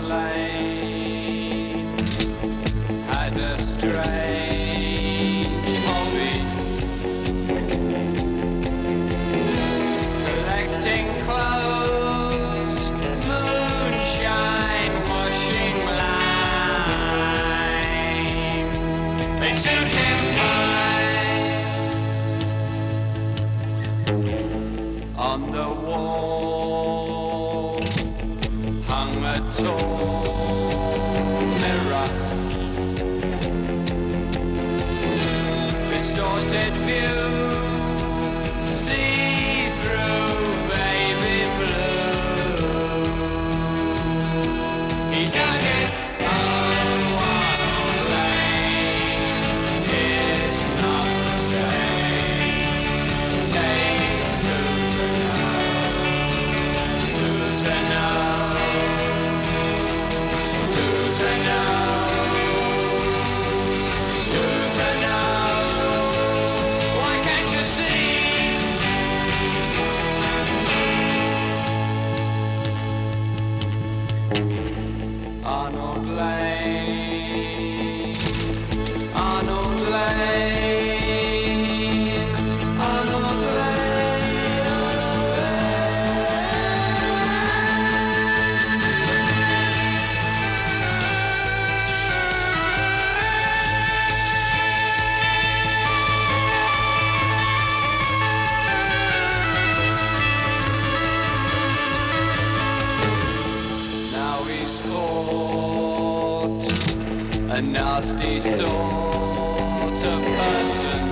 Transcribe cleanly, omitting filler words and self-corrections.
Lane had a strange hobby, collecting clothes, moonshine, washing lime. They suit him fine. On the wall hung a tall mirror, distorted view, see through baby blue. He dug it on one lane. It's not the same. Takes two to know. Why can't you see? Arnold Lane, Arnold Lane, Arnold Now he's caught, a nasty sort of person.